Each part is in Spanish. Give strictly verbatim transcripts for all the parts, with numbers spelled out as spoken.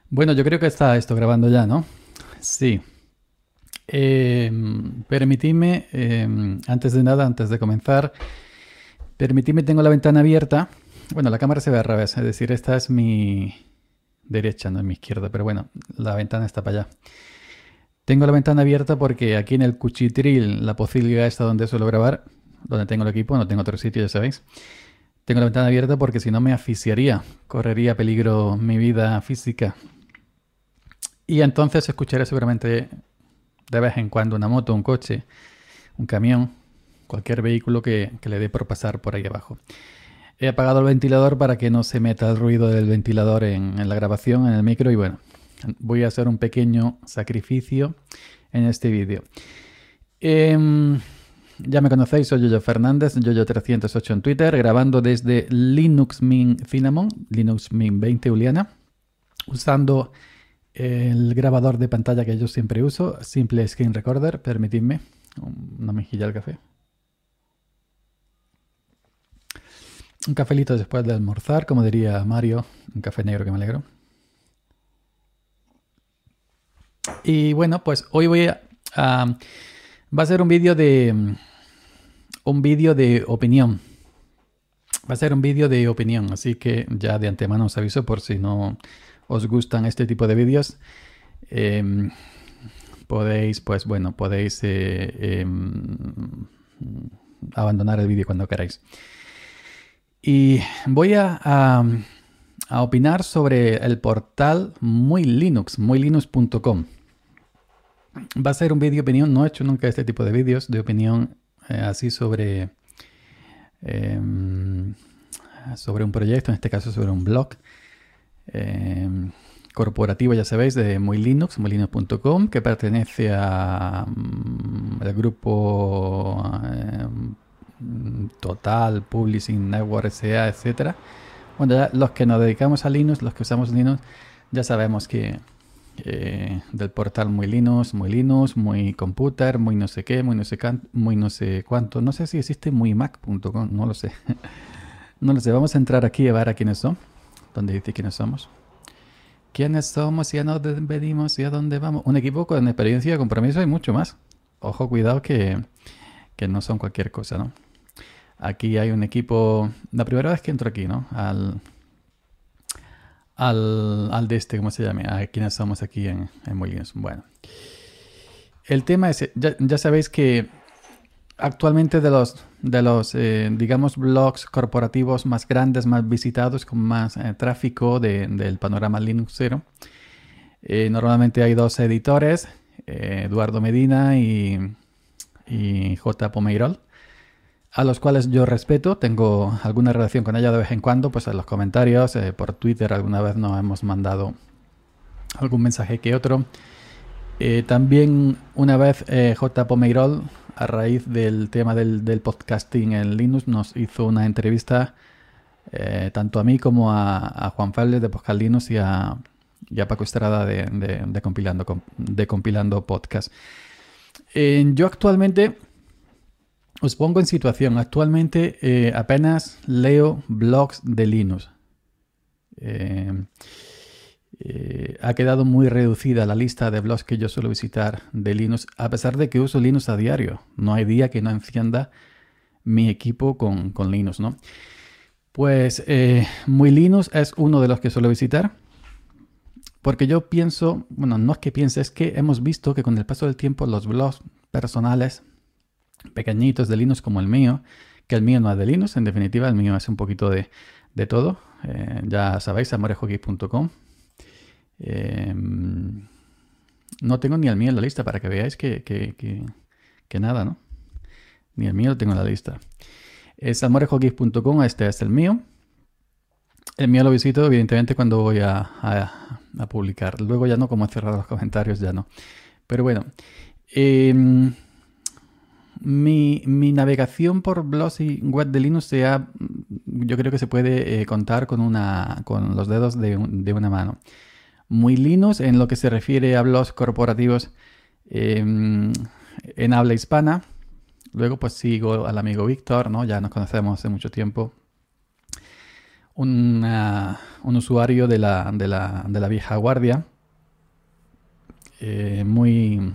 Bueno, yo creo que está esto grabando ya, ¿no? Sí. Eh, permitidme, eh, antes de nada, antes de comenzar, permitidme, tengo la ventana abierta. Bueno, la cámara se ve al revés, es decir, esta es mi derecha, no es mi izquierda, pero bueno, la ventana está para allá. Tengo la ventana abierta porque aquí en el cuchitril, la posibilidad está donde suelo grabar, donde tengo el equipo, no tengo otro sitio, ya sabéis. Tengo la ventana abierta porque si no me asfixiaría, correría peligro mi vida física. Y entonces escucharé seguramente de vez en cuando una moto, un coche, un camión, cualquier vehículo que, que le dé por pasar por ahí abajo. He apagado el ventilador para que no se meta el ruido del ventilador en, en la grabación, en el micro, y bueno, voy a hacer un pequeño sacrificio en este vídeo. Eh, ya me conocéis, soy Yoyo Fernández, Yoyo trescientos ocho en Twitter, grabando desde Linux Mint Cinnamon, Linux Mint veinte Juliana, usando el grabador de pantalla que yo siempre uso, Simple Screen Recorder. Permitidme una mejilla al café. Un cafelito después de almorzar, como diría Mario, un café negro que me alegro. Y bueno, pues hoy voy a... a va a ser un vídeo de... un vídeo de opinión. Va a ser un vídeo de opinión, así que ya de antemano os aviso por si no os gustan este tipo de vídeos. Eh, podéis, pues bueno, podéis eh, eh, abandonar el vídeo cuando queráis. Y voy a, a, a opinar sobre el portal Muy Linux, muy linux punto com. Va a ser un vídeo de opinión, no he hecho nunca este tipo de vídeos de opinión eh, así sobre, eh, sobre un proyecto, en este caso sobre un blog. Eh, corporativo, ya sabéis, de Muy Linux, muy linux punto com, que pertenece a um, el grupo eh, Total, Publishing Network S A, etcétera. Bueno, ya los que nos dedicamos a Linux, los que usamos Linux, ya sabemos que eh, del portal Muy Linux, Muy Linux, Muy Computer, Muy no sé qué, Muy no sé, can, muy no sé cuánto. No sé si existe muy mac punto com, no lo sé. No lo sé, vamos a entrar aquí a ver a quiénes son, donde dice quiénes somos. ¿Quiénes somos y a dónde venimos y a dónde vamos? Un equipo con experiencia, compromiso y mucho más. Ojo, cuidado que, que no son cualquier cosa, ¿no? Aquí hay un equipo... La primera vez que entro aquí, ¿no? Al... Al, al de este, ¿cómo se llama? A quiénes somos aquí en, en Molins. Bueno. El tema es... Ya, ya sabéis que actualmente de los, de los eh, digamos, blogs corporativos más grandes, más visitados, con más eh, tráfico de, del panorama Linuxero, eh, normalmente hay dos editores, eh, Eduardo Medina y, y J. Pomeirol, a los cuales yo respeto, tengo alguna relación con ella de vez en cuando, pues en los comentarios, eh, por Twitter alguna vez nos hemos mandado algún mensaje que otro. Eh, también una vez eh, J. Pomeirol, a raíz del tema del, del podcasting en Linux, nos hizo una entrevista eh, tanto a mí como a, a Juan Febles de Podcast Linux y a, y a Paco Estrada de, de, de, compilando, de Compilando Podcast. Eh, yo actualmente, os pongo en situación, actualmente eh, apenas leo blogs de Linux. Eh, Eh, ha quedado muy reducida la lista de blogs que yo suelo visitar de Linux, a pesar de que uso Linux a diario. No hay día que no encienda mi equipo con, con Linux, ¿no? Pues eh, Muy Linux es uno de los que suelo visitar, porque yo pienso, bueno, no es que piense, es que hemos visto que con el paso del tiempo los blogs personales pequeñitos de Linux como el mío, que el mío no es de Linux, en definitiva el mío es un poquito de, de todo, eh, ya sabéis, amorejogeek punto com. Eh, no tengo ni el mío en la lista para que veáis que, que, que, que nada, ¿no? Ni el mío lo tengo en la lista. Es amorejogeek punto com, este es el mío. El mío lo visito evidentemente cuando voy a, a, a publicar. Luego ya no, como he cerrado los comentarios, ya no. Pero bueno, eh, mi, mi navegación por blogs y web de Linux sea, yo creo que se puede eh, contar con, una, con los dedos de, un, de una mano. Muy Linux en lo que se refiere a blogs corporativos eh, en habla hispana. Luego pues sigo al amigo Víctor, ¿no? Ya nos conocemos hace mucho tiempo. una, un usuario de la, de la, de la vieja guardia, eh, muy...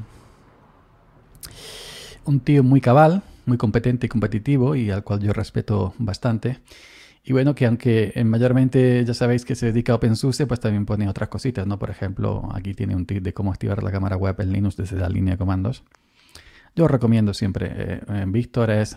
un tío muy cabal, muy competente y competitivo y al cual yo respeto bastante. Y bueno, que aunque eh, mayormente ya sabéis que se dedica a OpenSUSE, pues también pone otras cositas, ¿no? Por ejemplo, aquí tiene un tip de cómo activar la cámara web en Linux desde la línea de comandos. Yo os recomiendo siempre. Eh, eh, Víctor es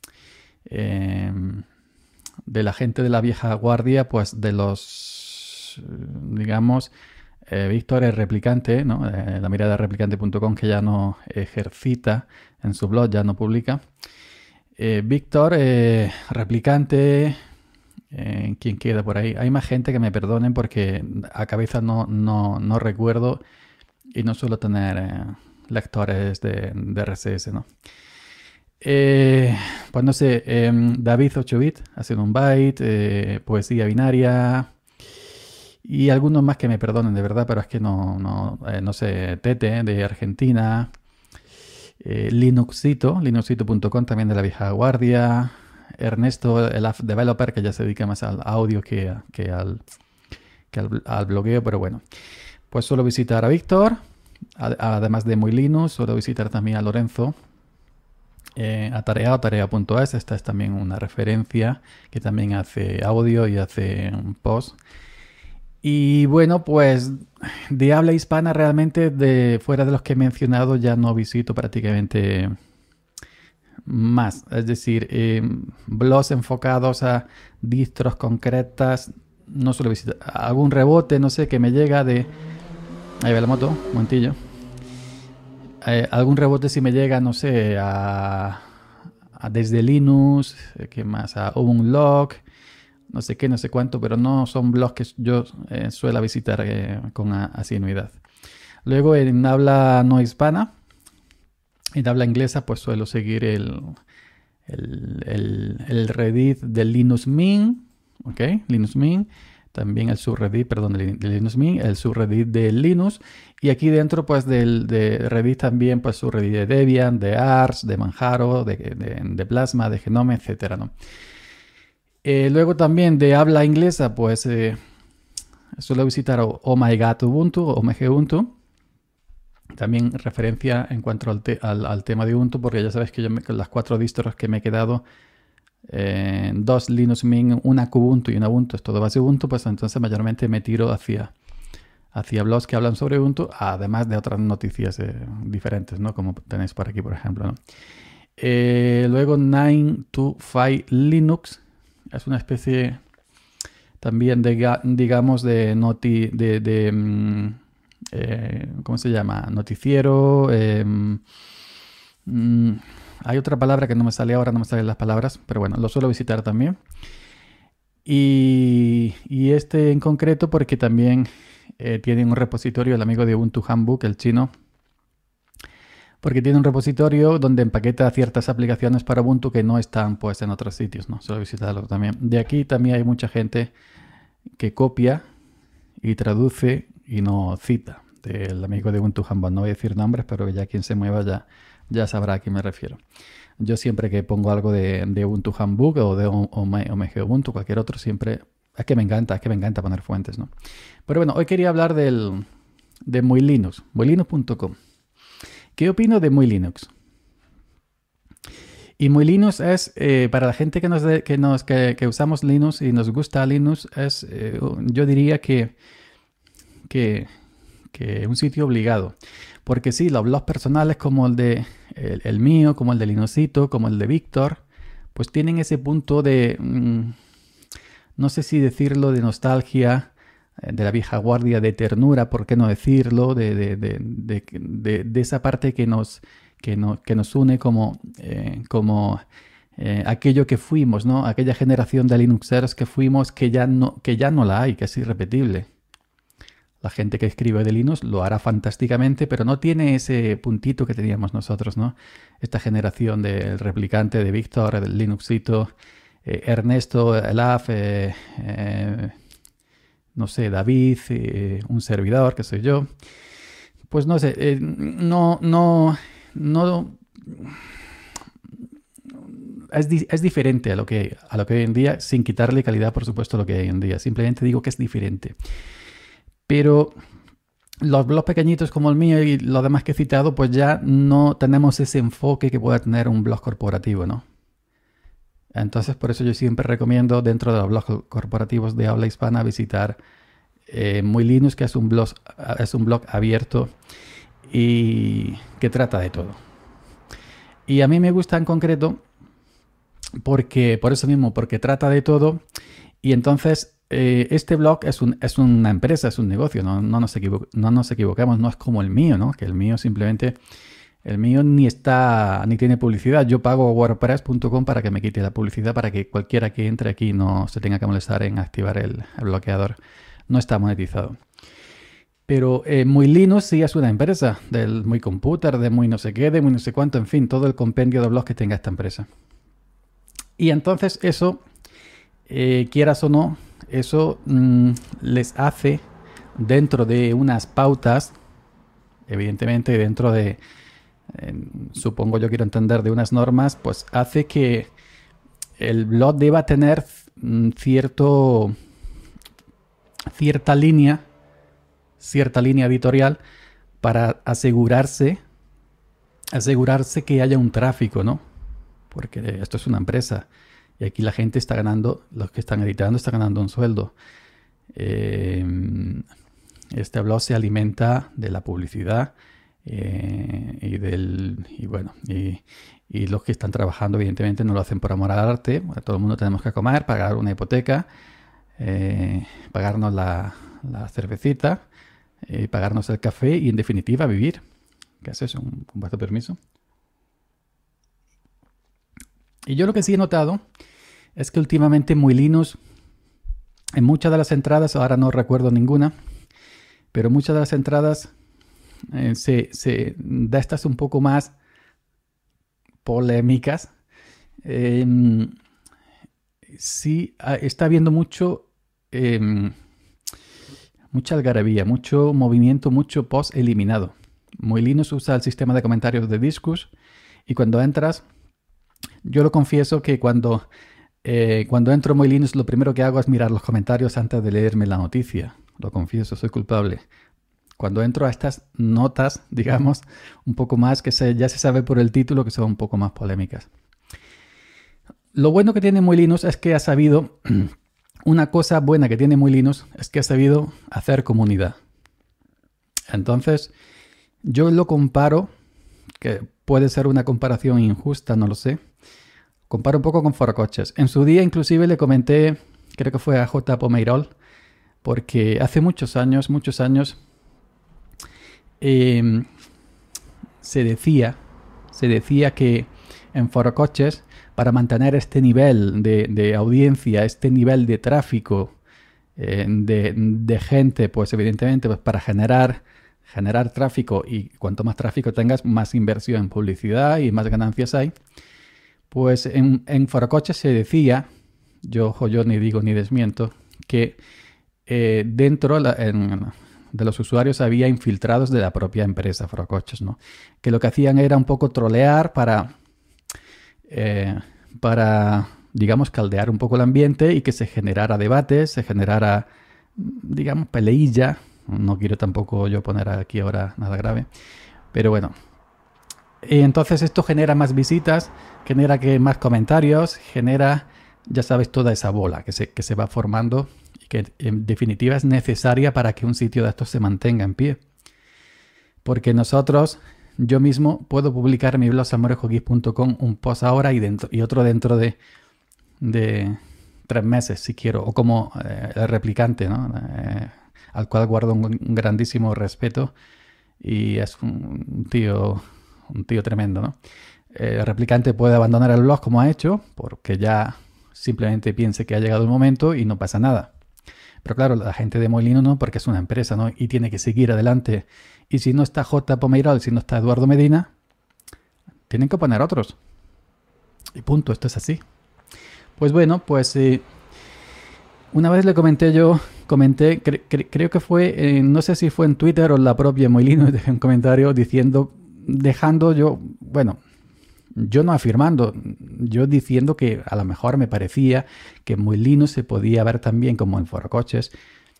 eh, de la gente de la vieja guardia, pues de los, digamos, eh, Víctor es replicante, ¿no? Eh, la mirada replicante punto com, que ya no ejercita en su blog, ya no publica. Eh, Víctor, eh, replicante... Eh, ¿Quién queda por ahí? Hay más gente, que me perdonen porque a cabeza no, no, no recuerdo y no suelo tener eh, lectores de, de R S S, ¿no? Eh, pues no sé, eh, David ocho bit, haciendo un byte, eh, poesía binaria y algunos más que me perdonen de verdad, pero es que no, no, eh, no sé, Tete de Argentina, eh, Linuxito, linuxito punto com también de la vieja guardia. Ernesto, el app developer, que ya se dedica más al audio que, que, al, que al, al blogueo, pero bueno. Pues suelo visitar a Víctor, además de Muy Linux, suelo visitar también a Lorenzo, eh, a Tarea, tarea punto es. Esta es también una referencia que también hace audio y hace un post. Y bueno, pues de habla hispana realmente, de fuera de los que he mencionado, ya no visito prácticamente más, es decir, eh, blogs enfocados a distros concretas, no suelo visitar. Algún rebote, no sé, que me llega de... Ahí va la moto, un momentillo. Eh, algún rebote si me llega, no sé, a, a desde Linux, ¿qué más? A Unlock, no sé qué, no sé cuánto, pero no son blogs que yo eh, suelo visitar eh, con asiduidad. Luego en habla no hispana, en habla inglesa, pues suelo seguir el, el, el, el Reddit de Linux Mint, ¿ok? Linux Mint, también el subreddit, perdón, de Linux Mint, el subreddit de Linux, y aquí dentro, pues, del de Reddit también, pues, subreddit de Debian, de Ars, de Manjaro, de, de, de Plasma, de Genome, etcétera, ¿no? Eh, luego también de habla inglesa, pues, eh, suelo visitar Oh My God Ubuntu, O M G Ubuntu. También referencia en cuanto al, te al, al tema de Ubuntu, porque ya sabes que yo me, con las cuatro distros que me he quedado, eh, dos Linux Mint, una Kubuntu y una Ubuntu, es todo base Ubuntu, pues entonces mayormente me tiro hacia, hacia blogs que hablan sobre Ubuntu, además de otras noticias eh, diferentes, ¿no? Como tenéis por aquí, por ejemplo, ¿no? Eh, luego nueve to cinco Linux, es una especie también de, digamos, de noti... de, de mm, Eh, ¿cómo se llama? Noticiero. Eh, mm, hay otra palabra que no me sale ahora, no me salen las palabras, pero bueno, lo suelo visitar también. Y, y este en concreto porque también eh, tiene un repositorio, el amigo de Ubuntu Handbook, el chino, porque tiene un repositorio donde empaqueta ciertas aplicaciones para Ubuntu que no están, pues, en otros sitios, ¿no? Suelo visitarlo también. De aquí también hay mucha gente que copia y traduce y no cita, del amigo de Ubuntu Handbook. No voy a decir nombres, pero ya quien se mueva ya, ya sabrá a qué me refiero. Yo siempre que pongo algo de, de Ubuntu Handbook o de O M G Ubuntu, cualquier otro, siempre... Es que me encanta, es que me encanta poner fuentes, ¿no? Pero bueno, hoy quería hablar del, de Muy Linux, muy linux punto com. ¿Qué opino de Muy Linux? Y Muy Linux es, eh, para la gente que, nos de, que, nos, que, que usamos Linux y nos gusta Linux, es, eh, yo diría que... que que un sitio obligado, porque sí, los blogs personales como el de el, el mío, como el de Linuxito, como el de Víctor, pues tienen ese punto de mmm, no sé si decirlo, de nostalgia, eh, de la vieja guardia, de ternura, por qué no decirlo, de, de, de, de, de, de esa parte que nos, que no, que nos une como, eh, como eh, aquello que fuimos, ¿no? Aquella generación de Linuxeros que fuimos, que ya no, que ya no la hay, que es irrepetible. La gente que escribe de Linux lo hará fantásticamente, pero no tiene ese puntito que teníamos nosotros, ¿no? Esta generación del replicante de Víctor, del Linuxito, eh, Ernesto, Elaf, eh, eh, no sé, David, eh, un servidor, que soy yo. Pues no sé, eh, no, no, no, es, di- es diferente a lo, que, a lo que hoy en día, sin quitarle calidad, por supuesto, a lo que hay hoy en día. Simplemente digo que es diferente. Pero los blogs pequeñitos como el mío y los demás que he citado, pues ya no tenemos ese enfoque que pueda tener un blog corporativo, ¿no? Entonces, por eso yo siempre recomiendo dentro de los blogs corporativos de habla hispana visitar eh, Muy Linux, que es un blog, es un blog abierto y que trata de todo. Y a mí me gusta en concreto porque, por eso mismo, porque trata de todo. Y entonces eh, este blog es, un, es una empresa, es un negocio, no, no, nos equivo- no nos equivoquemos, no es como el mío, ¿no? Que el mío simplemente, el mío ni está, ni tiene publicidad. Yo pago wordpress punto com para que me quite la publicidad, para que cualquiera que entre aquí no se tenga que molestar en activar el, el bloqueador. No está monetizado. Pero eh, Muy Linux sí es una empresa, del Muy Computer, de Muy no sé qué, de Muy no sé cuánto, en fin, todo el compendio de blogs que tenga esta empresa. Y entonces eso, eh, quieras o no, eso mmm, les hace dentro de unas pautas, evidentemente dentro de, eh, supongo yo quiero entender, de unas normas, pues hace que el blog deba tener mm, cierto, cierta línea, cierta línea editorial para asegurarse, asegurarse que haya un tráfico, ¿no? Porque esto es una empresa y aquí la gente está ganando, los que están editando están ganando un sueldo. Eh, este blog se alimenta de la publicidad eh, y del y bueno y, y los que están trabajando evidentemente no lo hacen por amor al arte. Bueno, todo el mundo tenemos que comer, pagar una hipoteca, eh, pagarnos la, la cervecita, eh, pagarnos el café y en definitiva vivir. ¿Qué es eso? ¿Un, un vaso de permiso? Y yo lo que sí he notado es que últimamente Muy Linux, en muchas de las entradas, ahora no recuerdo ninguna, pero muchas de las entradas eh, se, se da estas un poco más polémicas. Eh, sí, está habiendo mucho, eh, mucha algarabía, mucho movimiento, mucho post eliminado. Muy Linux usa el sistema de comentarios de Disqus y cuando entras, yo lo confieso que cuando, eh, cuando entro en Muy Linux lo primero que hago es mirar los comentarios antes de leerme la noticia. Lo confieso, soy culpable. Cuando entro a estas notas, digamos, un poco más, que se, ya se sabe por el título que son un poco más polémicas. Lo bueno que tiene Muy Linux es que ha sabido, una cosa buena que tiene Muy Linux es que ha sabido hacer comunidad. Entonces, yo lo comparo, que puede ser una comparación injusta, no lo sé. Comparo un poco con Forocoches. En su día inclusive le comenté, creo que fue a J. Pomeirol, porque hace muchos años, muchos años, eh, se decía, se decía que en Forocoches, para mantener este nivel de, de audiencia, este nivel de tráfico, eh, de, de gente, pues evidentemente pues para generar, generar tráfico, y cuanto más tráfico tengas, más inversión en publicidad y más ganancias hay. Pues en, en Forocoches se decía, yo, yo ni digo ni desmiento, que eh, dentro la, en, de los usuarios había infiltrados de la propia empresa Forocoches, ¿no? Que lo que hacían era un poco trolear para, eh, para, digamos, caldear un poco el ambiente y que se generara debate, se generara, digamos, peleilla. No quiero tampoco yo poner aquí ahora nada grave, pero bueno. Y entonces esto genera más visitas, genera que más comentarios, genera, ya sabes, toda esa bola que se, que se va formando y que en definitiva es necesaria para que un sitio de estos se mantenga en pie. Porque nosotros, yo mismo, puedo publicar en mi blog samurejogeek punto com un post ahora y, dentro, y otro dentro de, de tres meses, si quiero, o como eh, el replicante, ¿no? Eh, al cual guardo un, un grandísimo respeto y es un tío... un tío tremendo, ¿no? El replicante puede abandonar el blog como ha hecho, porque ya simplemente piense que ha llegado el momento y no pasa nada. Pero claro, la gente de Muy Linux no, porque es una empresa, ¿no? Y tiene que seguir adelante. Y si no está J. Pomeirol, si no está Eduardo Medina, tienen que poner otros. Y punto, esto es así. Pues bueno, pues eh, una vez le comenté yo, comenté, cre cre creo que fue, eh, no sé si fue en Twitter o en la propia Muy Linux, dejé un comentario diciendo... dejando yo, bueno, Yo no afirmando, yo diciendo que a lo mejor me parecía que en Muy Linux se podía ver también como en Forocoches,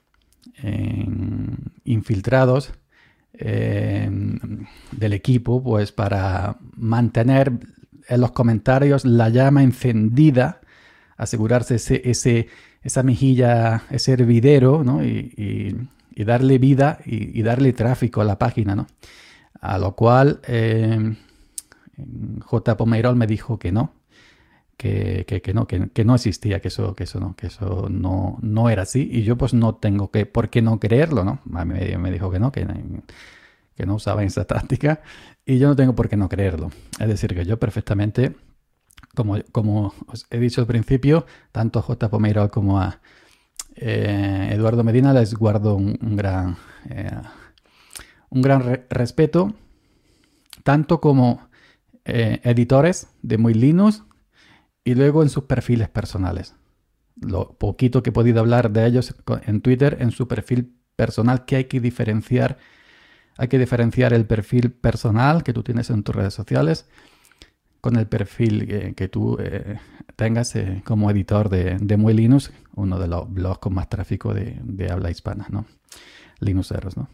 en infiltrados eh, del equipo, pues para mantener en los comentarios la llama encendida, asegurarse ese, ese, esa mejilla, ese hervidero, ¿no? y, y, y darle vida y, y darle tráfico a la página, ¿no? A lo cual eh, J. Pomeirol me dijo que no, que, que, que no, que, que no existía, que eso, que eso no, que eso no, no era así. Y yo pues no tengo que, por qué no creerlo, ¿no? A mí me, me dijo que no, que, que no usaba esa táctica y yo no tengo por qué no creerlo. Es decir, que yo perfectamente, como, como os he dicho al principio, tanto a J. Pomeirol como a eh, Eduardo Medina les guardo un, un gran... Eh, un gran re respeto, tanto como eh, editores de Muy Linux y luego en sus perfiles personales. Lo poquito que he podido hablar de ellos en Twitter, en su perfil personal, que hay que diferenciar, hay que diferenciar el perfil personal que tú tienes en tus redes sociales con el perfil eh, que tú eh, tengas eh, como editor de, de Muy Linux, uno de los blogs con más tráfico de, de habla hispana, ¿no? Linuxeros, ¿no?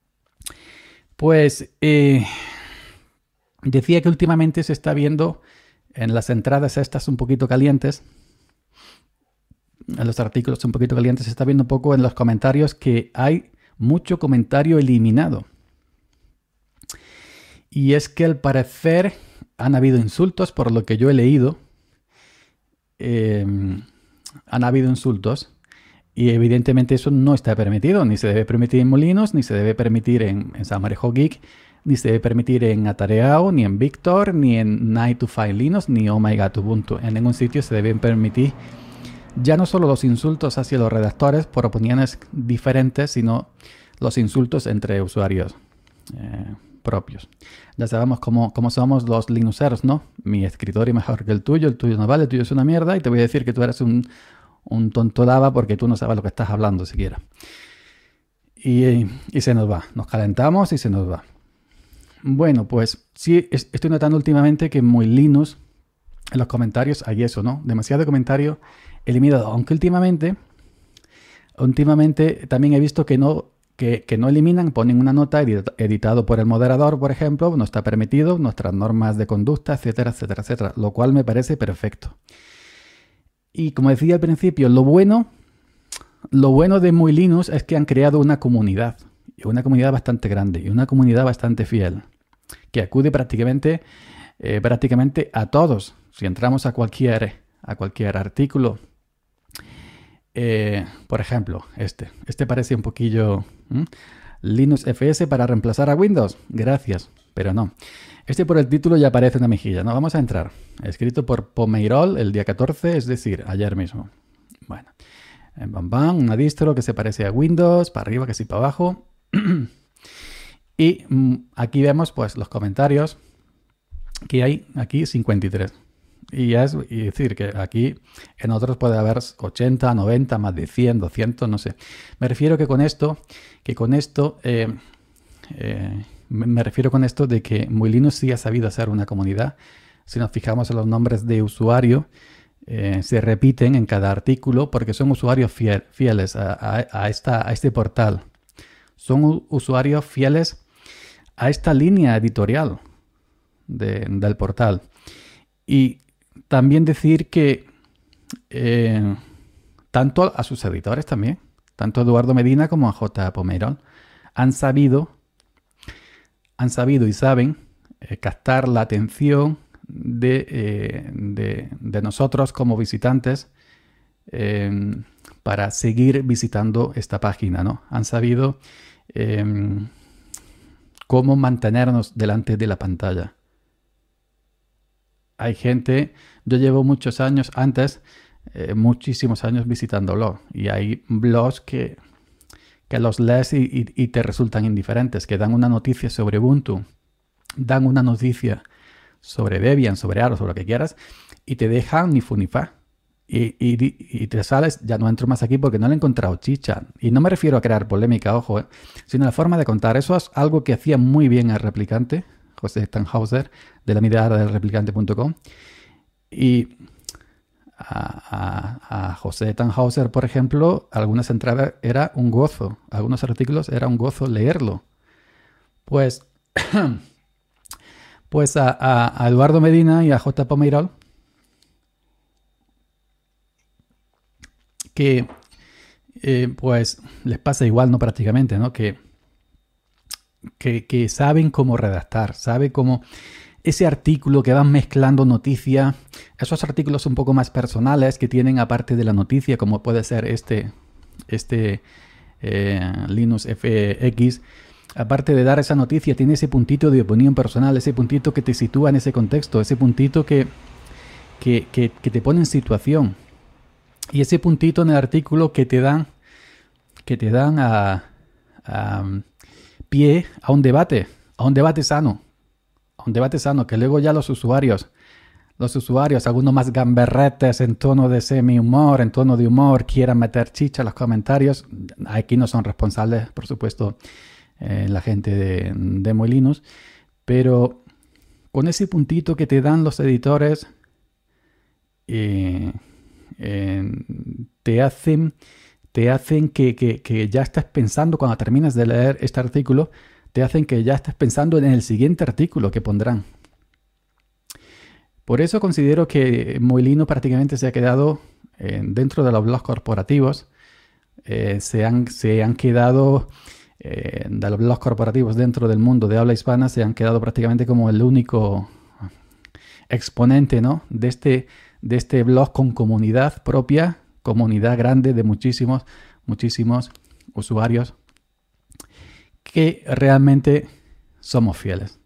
Pues eh, decía que últimamente se está viendo en las entradas estas un poquito calientes, en los artículos un poquito calientes, se está viendo un poco en los comentarios que hay mucho comentario eliminado. Y es que al parecer han habido insultos, por lo que yo he leído, eh, han habido insultos. Y evidentemente eso no está permitido, ni se debe permitir en Molinos, ni se debe permitir en, en Samarejo Geek, ni se debe permitir en Atareao, ni en Victor, ni en nine to five Linux, ni Oh My God Ubuntu. En ningún sitio se deben permitir ya no solo los insultos hacia los redactores por opiniones diferentes, sino los insultos entre usuarios eh, propios. Ya sabemos cómo, cómo somos los Linuxeros, ¿no? Mi escritorio es mejor que el tuyo, el tuyo no vale, el tuyo es una mierda y te voy a decir que tú eres un... un tonto daba porque tú no sabes lo que estás hablando siquiera. Y, y se nos va. Nos calentamos y se nos va. Bueno, pues sí, estoy notando últimamente que en Muy Linux, en los comentarios hay eso, ¿no? Demasiado comentario eliminado. Aunque últimamente, últimamente también he visto que no, que, que no eliminan, ponen una nota edit, editado por el moderador, por ejemplo, no está permitido, nuestras normas de conducta, etcétera, etcétera, etcétera. Lo cual me parece perfecto. Y como decía al principio, lo bueno, lo bueno de Muy Linux es que han creado una comunidad, y una comunidad bastante grande, y una comunidad bastante fiel, que acude prácticamente, eh, prácticamente a todos. Si entramos a cualquier, a cualquier artículo, eh, por ejemplo, este, este parece un poquillo ¿eh? Linux F S para reemplazar a Windows, gracias, pero no. Este por el título ya aparece una mejilla, ¿no? Vamos a entrar. Escrito por Pomeirol el día catorce, es decir, ayer mismo. Bueno, en bam bam, una distro que se parece a Windows, para arriba, que sí, para abajo. Y mm, aquí vemos pues los comentarios que hay aquí cincuenta y tres. Y es y decir que aquí en otros puede haber ochenta, noventa, más de cien, doscientos, no sé. Me refiero que con esto, que con esto... Eh, eh, Me refiero con esto de que Muy Linux sí ha sabido hacer una comunidad. Si nos fijamos en los nombres de usuario, eh, se repiten en cada artículo porque son usuarios fiel, fieles a, a, a, esta, a este portal. Son usuarios fieles a esta línea editorial de, del portal. Y también decir que eh, tanto a sus editores también, tanto a Eduardo Medina como a J. Pomeirol, han sabido han sabido y saben eh, captar la atención de, eh, de, de nosotros como visitantes eh, para seguir visitando esta página, ¿no? Han sabido eh, cómo mantenernos delante de la pantalla. Hay gente, yo llevo muchos años antes, eh, muchísimos años visitando blogs y hay blogs que... que los lees y, y, y te resultan indiferentes, que dan una noticia sobre Ubuntu, dan una noticia sobre Debian, sobre Arch, sobre lo que quieras, y te dejan ni fu ni fa. Y, y, y te sales, ya no entro más aquí porque no le he encontrado chicha. Y no me refiero a crear polémica, ojo, eh, sino la forma de contar. Eso es algo que hacía muy bien el replicante, José Tannhäuser, de la mirada del replicante punto com. Y a, a, a José Tannhäuser, por ejemplo, algunas entradas era un gozo, algunos artículos era un gozo leerlo. Pues, pues a, a, a Eduardo Medina y a J. Pomeirol, que eh, pues les pasa igual, ¿no? Prácticamente, ¿no? Que, que, que saben cómo redactar, saben cómo ese artículo que van mezclando noticias, esos artículos un poco más personales que tienen aparte de la noticia, como puede ser este, este eh, Linux F X, aparte de dar esa noticia, tiene ese puntito de opinión personal, ese puntito que te sitúa en ese contexto, ese puntito que, que, que, que te pone en situación. Y ese puntito en el artículo que te dan, que te dan a, a pie a un debate, a un debate sano. Un debate sano, que luego ya los usuarios, los usuarios, algunos más gamberretes en tono de semi-humor, en tono de humor, quieran meter chicha en los comentarios. Aquí no son responsables, por supuesto, eh, la gente de, de Molinux, pero con ese puntito que te dan los editores, eh, eh, te hacen, te hacen que, que, que ya estés pensando, cuando terminas de leer este artículo, te hacen que ya estés pensando en el siguiente artículo que pondrán. Por eso considero que Molinux prácticamente se ha quedado eh, dentro de los blogs corporativos. Eh, se, han, se han quedado, eh, de los blogs corporativos dentro del mundo de habla hispana, se han quedado prácticamente como el único exponente, ¿no? de, este, de este blog con comunidad propia, comunidad grande de muchísimos, muchísimos usuarios que realmente somos fieles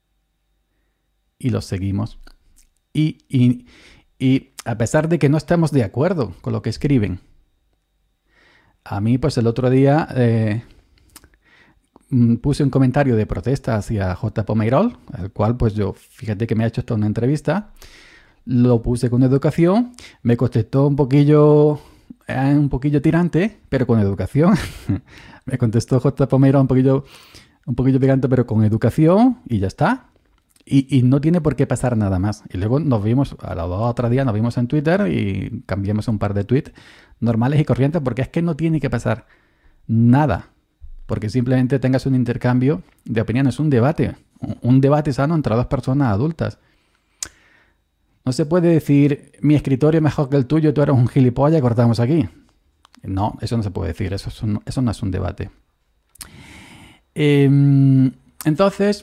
y los seguimos. Y, y, y a pesar de que no estemos de acuerdo con lo que escriben, a mí pues el otro día eh, puse un comentario de protesta hacia J. Pomeirol, el cual pues yo, fíjate que me ha hecho esta una entrevista, lo puse con educación, me contestó un poquillo, eh, un poquillo tirante, pero con educación. Me contestó J. Pomeirol un poquillo, un poquillo picante, pero con educación, y ya está. Y, y no tiene por qué pasar nada más. Y luego nos vimos, a la otra día nos vimos en Twitter y cambiamos un par de tweets normales y corrientes, porque es que no tiene que pasar nada. Porque simplemente tengas un intercambio de opiniones, un debate. Un, un debate sano entre dos personas adultas. No se puede decir, mi escritorio es mejor que el tuyo, tú eres un gilipollas y cortamos aquí. No, eso no se puede decir, eso, es un, eso no es un debate. Eh, entonces,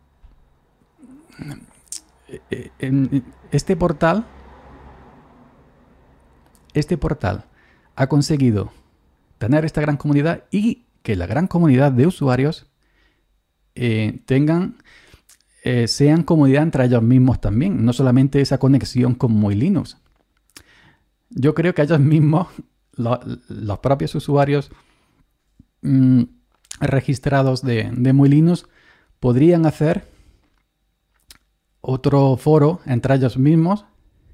en este portal, este portal ha conseguido tener esta gran comunidad y que la gran comunidad de usuarios eh, tengan, eh, sean comunidad entre ellos mismos también, no solamente esa conexión con Molinux. Yo creo que ellos mismos, Los, los propios usuarios mmm, registrados de, de Molinux podrían hacer otro foro entre ellos mismos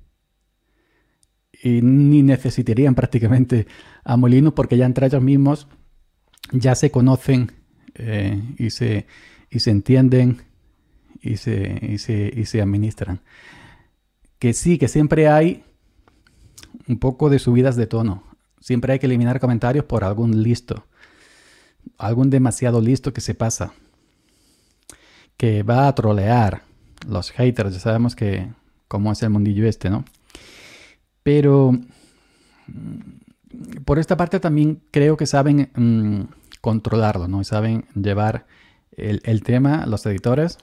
y ni necesitarían prácticamente a Molinux, porque ya entre ellos mismos ya se conocen eh, y, se, y se entienden y se, y, se, y se administran. Que sí, que siempre hay un poco de subidas de tono. Siempre hay que eliminar comentarios por algún listo. Algún demasiado listo que se pasa. Que va a trolear. Los haters, ya sabemos que cómo es el mundillo este, ¿no? Pero por esta parte también creo que saben mmm, controlarlo, ¿no? Saben llevar el, el tema, los editores.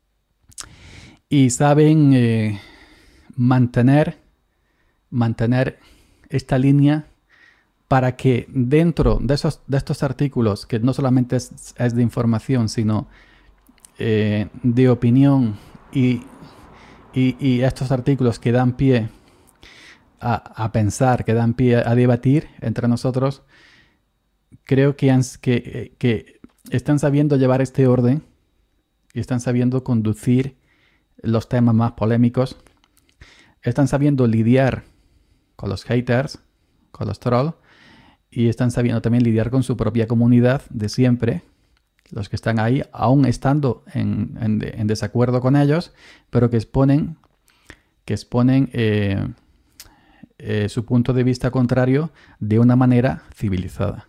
Y saben eh, mantener, mantener esta línea para que dentro de, esos, de estos artículos, que no solamente es, es de información, sino eh, de opinión, y, y, y estos artículos que dan pie a, a pensar, que dan pie a debatir entre nosotros, creo que, han, que, que están sabiendo llevar este orden y están sabiendo conducir los temas más polémicos, están sabiendo lidiar con los haters, con los trolls, y están sabiendo también lidiar con su propia comunidad de siempre, los que están ahí, aún estando en, en, en desacuerdo con ellos, pero que exponen, que exponen eh, eh, su punto de vista contrario de una manera civilizada.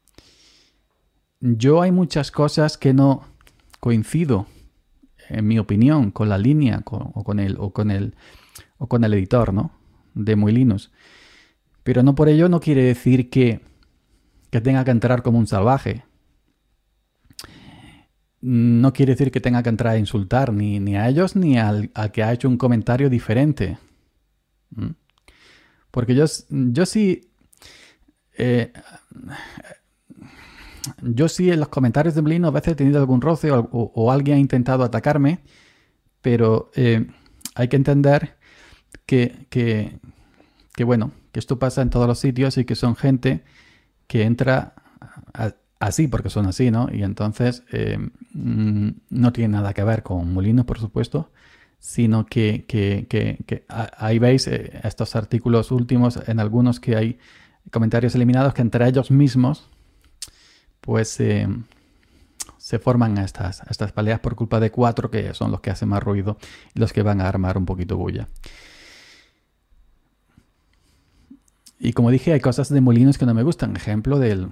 Yo hay muchas cosas que no coincido, en mi opinión, con la línea con, o, con el, o, con el, o con el editor, ¿no?, de Muy Linux. Pero no por ello no quiere decir que, que tenga que entrar como un salvaje. No quiere decir que tenga que entrar a insultar ni, ni a ellos ni al, al que ha hecho un comentario diferente. ¿Mm? Porque yo, yo sí... Eh, yo sí en los comentarios de Blin a veces he tenido algún roce o, o, o alguien ha intentado atacarme, pero eh, hay que entender que, que, que, bueno, que esto pasa en todos los sitios y que son gente que entra a, así porque son así, ¿no? Y entonces eh, no tiene nada que ver con Molinos, por supuesto, sino que, que, que, que ahí veis eh, estos artículos últimos, en algunos que hay comentarios eliminados que entre ellos mismos pues eh, se forman estas, estas peleas por culpa de cuatro que son los que hacen más ruido y los que van a armar un poquito bulla. Y como dije, hay cosas de Molinos que no me gustan. Ejemplo del,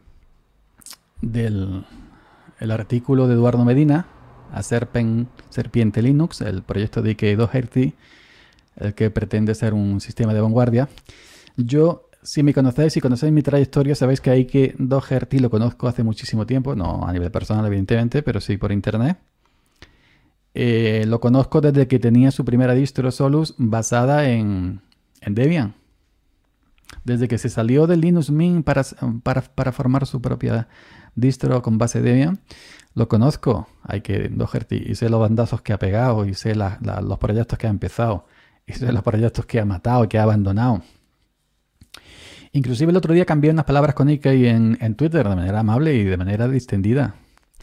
del el artículo de Eduardo Medina a Serpen, Serpiente Linux, el proyecto de I K dos Hertz, el que pretende ser un sistema de vanguardia. Yo... Si me conocéis y si conocéis mi trayectoria, sabéis que I K dos Hertz lo conozco hace muchísimo tiempo, no a nivel personal evidentemente, pero sí por internet. Eh, lo conozco desde que tenía su primera distro Solus basada en, en Debian. Desde que se salió del Linux Mint para, para, para formar su propia distro con base Debian, lo conozco, I K dos Hertz, y sé los bandazos que ha pegado, y sé la, la, los proyectos que ha empezado, y sé los proyectos que ha matado y que ha abandonado. Inclusive el otro día cambié unas palabras con I K en, en Twitter de manera amable y de manera distendida.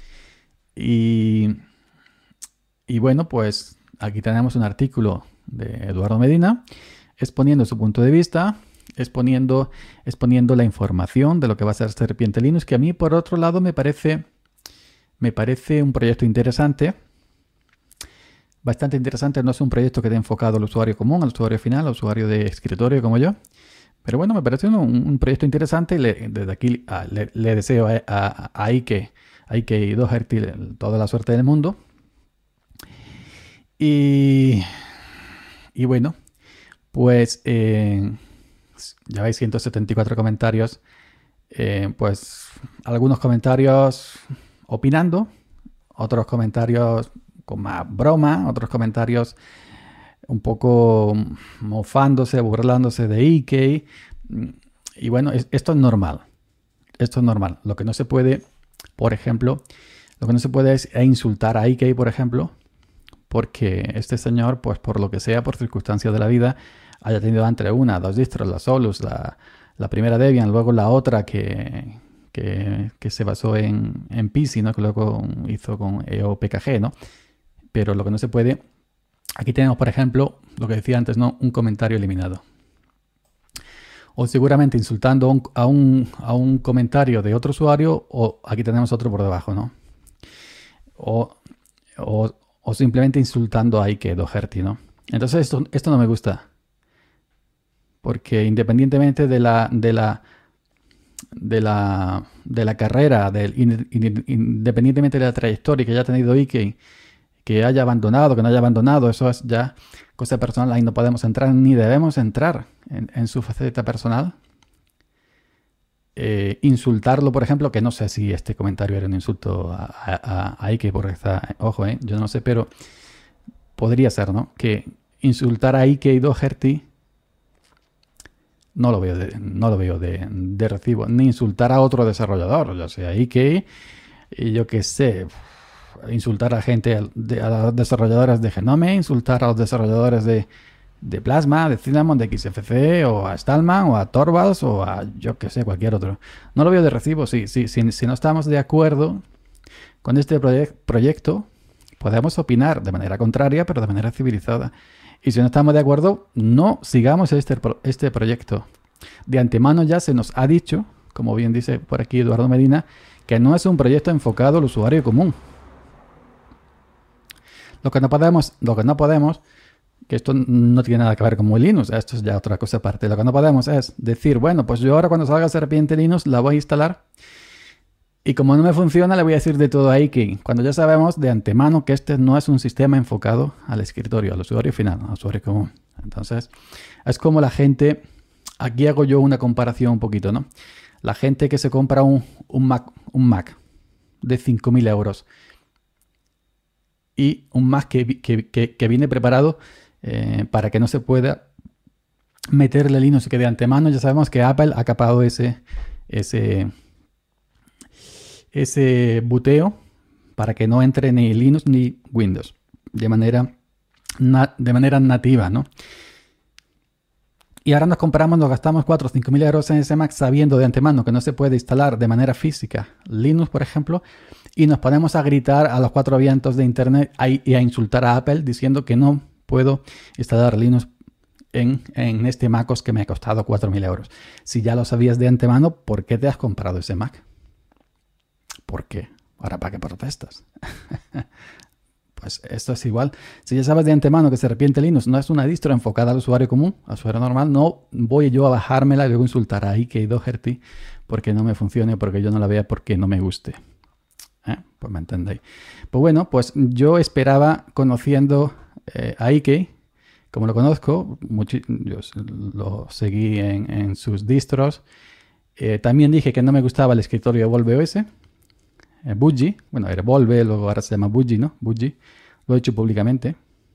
Y, y bueno, pues aquí tenemos un artículo de Eduardo Medina exponiendo su punto de vista, exponiendo, exponiendo la información de lo que va a ser Serpiente Linux, que a mí por otro lado me parece, me parece un proyecto interesante. Bastante interesante, no es un proyecto que esté enfocado al usuario común, al usuario final, al usuario de escritorio como yo. Pero bueno, me parece un, un proyecto interesante y le, desde aquí a, le, le deseo a, a, a I K, a I K dos Hertz toda la suerte del mundo. Y, y bueno, pues eh, ya veis ciento setenta y cuatro comentarios. Eh, pues algunos comentarios opinando, otros comentarios con más broma, otros comentarios un poco mofándose, burlándose de I K. Y bueno, es, esto es normal. Esto es normal. Lo que no se puede, por ejemplo, lo que no se puede es insultar a I K, por ejemplo, porque este señor, pues por lo que sea, por circunstancias de la vida, haya tenido entre una, dos distros, la Solus, la, la primera Debian, luego la otra que, que, que se basó en, en P C, ¿no?, que luego hizo con E O P K G, ¿no? Pero lo que no se puede... Aquí tenemos, por ejemplo, lo que decía antes, ¿no?, un comentario eliminado. O seguramente insultando a un, a un, a un comentario de otro usuario, o aquí tenemos otro por debajo, ¿no? O, o, o simplemente insultando a I K dos Hertz, ¿no? Entonces esto, esto no me gusta. Porque independientemente de la, de la, de la, de la carrera, del, independientemente de la trayectoria que haya tenido I K, que haya abandonado, que no haya abandonado, eso es ya cosa personal, ahí no podemos entrar ni debemos entrar en, en su faceta personal. Eh, insultarlo, por ejemplo, que no sé si este comentario era un insulto a, a, a I K, porque está, ojo, eh, yo no sé, pero podría ser, ¿no? Que insultar a I K dos Hertz no lo veo de, no lo veo de, de recibo, ni insultar a otro desarrollador, ya sea I K, y yo qué sé, insultar a gente, a los desarrolladores de Genome, insultar a los desarrolladores de, de Plasma, de Cinnamon, de X F C, o a Stallman, o a Torvalds, o a yo que sé, cualquier otro. No lo veo de recibo. Sí, sí, si, si no estamos de acuerdo con este proye proyecto, podemos opinar de manera contraria, pero de manera civilizada. Y si no estamos de acuerdo, no sigamos este, este proyecto. De antemano ya se nos ha dicho, como bien dice por aquí Eduardo Medina, que no es un proyecto enfocado al usuario común. Lo que no podemos, lo que no podemos, que esto no tiene nada que ver con muy Linux, esto es ya otra cosa aparte. Lo que no podemos es decir, bueno, pues yo ahora cuando salga Serpiente Linux la voy a instalar y como no me funciona le voy a decir de todo ahí que cuando ya sabemos de antemano que este no es un sistema enfocado al escritorio, al usuario final, al usuario común. Entonces, es como la gente, aquí hago yo una comparación un poquito, ¿no? La gente que se compra un, un Mac, un Mac de cinco mil euros y un Mac que, que, que, que viene preparado eh, para que no se pueda meterle Linux y que de antemano ya sabemos que Apple ha capado ese, ese, ese buteo para que no entre ni Linux ni Windows de manera, na, de manera nativa, ¿no? Y ahora nos compramos, nos gastamos cuatro o cinco mil euros en ese Mac sabiendo de antemano que no se puede instalar de manera física Linux, por ejemplo, y nos ponemos a gritar a los cuatro vientos de Internet y a insultar a Apple diciendo que no puedo instalar Linux en, en este MacOS que me ha costado cuatro mil euros. Si ya lo sabías de antemano, ¿por qué te has comprado ese Mac? ¿Por qué? Ahora, ¿para qué protestas? Pues esto es igual. Si ya sabes de antemano que Serpiente Linux no es una distro enfocada al usuario común, al usuario normal, no voy yo a bajármela y luego insultar a I K dos R T porque no me funcione, porque yo no la vea, porque no me guste. ¿Eh? Pues me entendéis. Pues bueno, pues yo esperaba, conociendo eh, a I K, como lo conozco, yo lo seguí en, en sus distros. Eh, también dije que no me gustaba el escritorio de Volve O S. Eh, Budgie, bueno, era Volve, luego ahora se llama Budgie, ¿no? Budgie, lo he hecho públicamente.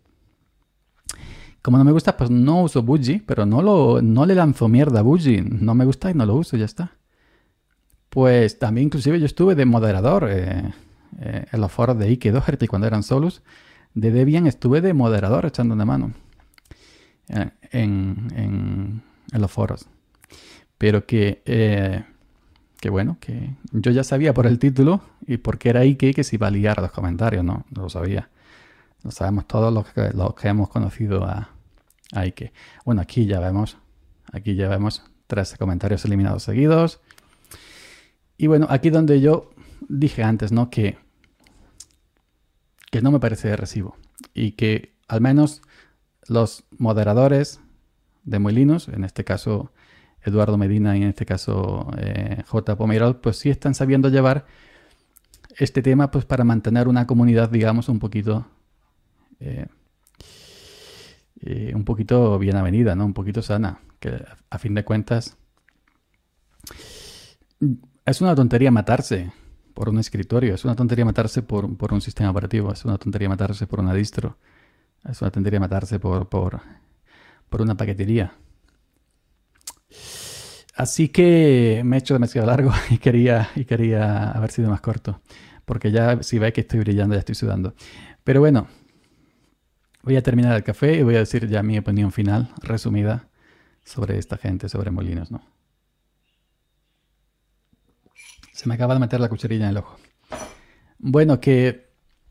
Como no me gusta, pues no uso Budgie, pero no, lo, no le lanzo mierda a Budgie. No me gusta y no lo uso, ya está. Pues también inclusive yo estuve de moderador eh, eh, en los foros de I K dos R T cuando eran solos. De Debian estuve de moderador echando una mano eh, en, en, en los foros. Pero que... Eh, Que bueno, que yo ya sabía por el título y porque era I K que se iba a liar los comentarios, ¿no? No lo sabía. Lo sabemos todos los que, los que hemos conocido a, a I K. Bueno, aquí ya vemos, aquí ya vemos tres comentarios eliminados seguidos. Y bueno, aquí donde yo dije antes, ¿no? Que, que no me parece de recibo y que al menos los moderadores de Muy Linux, en este caso Eduardo Medina y en este caso eh, J. Pomerol, pues sí están sabiendo llevar este tema pues para mantener una comunidad, digamos, un poquito eh, eh, un poquito bien avenida, ¿no? Un poquito sana, que a fin de cuentas es una tontería matarse por un escritorio, es una tontería matarse por, por un sistema operativo, es una tontería matarse por una distro, es una tontería matarse por, por, por una paquetería. Así que me he hecho demasiado largo y quería, y quería haber sido más corto. Porque ya si veis que estoy brillando, ya estoy sudando. Pero bueno, voy a terminar el café y voy a decir ya mi opinión final, resumida, sobre esta gente, sobre Molinos, ¿no? Se me acaba de meter la cucharilla en el ojo. Bueno, que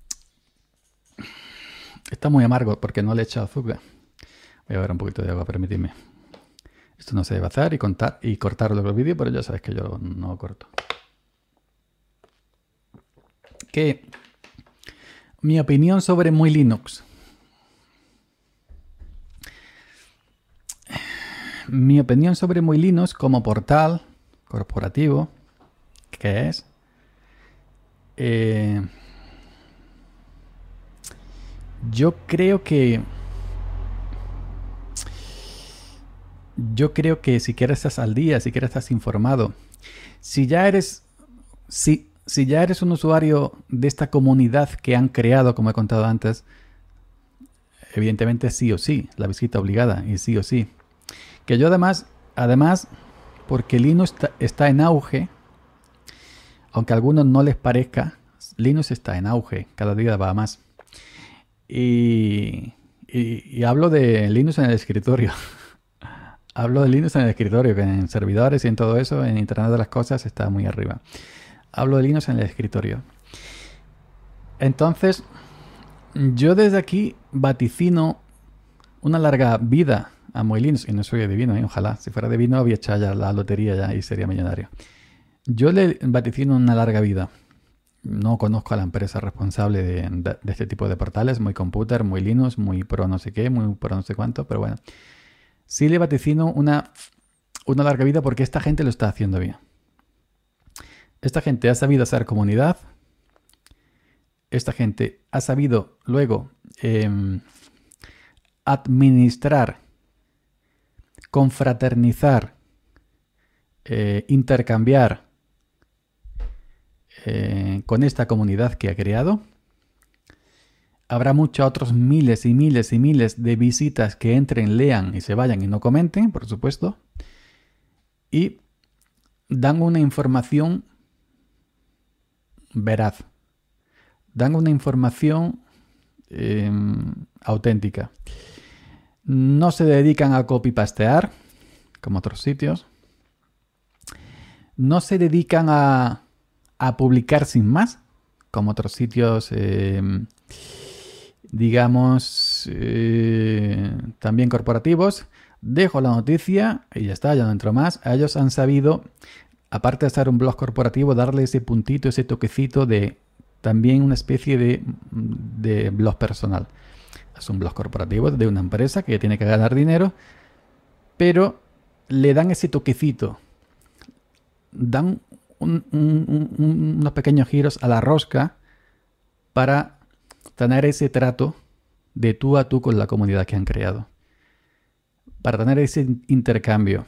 está muy amargo porque no le he echado azúcar. Voy a ver un poquito de agua, permitidme. Esto no se debe hacer y, contar, y cortarlo en el vídeo, pero ya sabes que yo no corto. Que mi opinión sobre Muy Linux. Mi opinión sobre Muy Linux como portal corporativo, que es, eh, yo creo que Yo creo que si quieres estás al día, si quieres estás informado. Si ya eres, si, si ya eres un usuario de esta comunidad que han creado, como he contado antes, evidentemente sí o sí, la visita obligada y sí o sí. Que yo además, además, porque Linux está, está en auge, aunque a algunos no les parezca, Linux está en auge, cada día va más. Y, y, y hablo de Linux en el escritorio. Hablo de Linux en el escritorio, que en servidores y en todo eso, en Internet de las Cosas, está muy arriba. Hablo de Linux en el escritorio. Entonces, yo desde aquí vaticino una larga vida a Muy Linux. Y no soy adivino, ¿eh? Ojalá. Si fuera adivino, había echado ya la lotería ya y sería millonario. Yo le vaticino una larga vida. No conozco a la empresa responsable de, de, de este tipo de portales, muy computer, muy Linux, muy pro no sé qué, muy pro no sé cuánto, pero bueno. Sí le vaticino una, una larga vida porque esta gente lo está haciendo bien. Esta gente ha sabido hacer comunidad. Esta gente ha sabido luego eh, administrar, confraternizar, eh, intercambiar eh, con esta comunidad que ha creado. Habrá muchos otros miles y miles y miles de visitas que entren, lean y se vayan y no comenten, por supuesto. Y dan una información veraz. Dan una información eh, auténtica. No se dedican a copy-pastear, como otros sitios. No se dedican a, a publicar sin más, como otros sitios, eh, digamos, eh, también corporativos. Dejo la noticia y ya está, ya no entro más. Ellos han sabido, aparte de hacer un blog corporativo, darle ese puntito, ese toquecito de también una especie de, de blog personal. Es un blog corporativo de una empresa que tiene que ganar dinero, pero le dan ese toquecito. Dan un, un, un, unos pequeños giros a la rosca para tener ese trato de tú a tú con la comunidad que han creado. Para tener ese intercambio.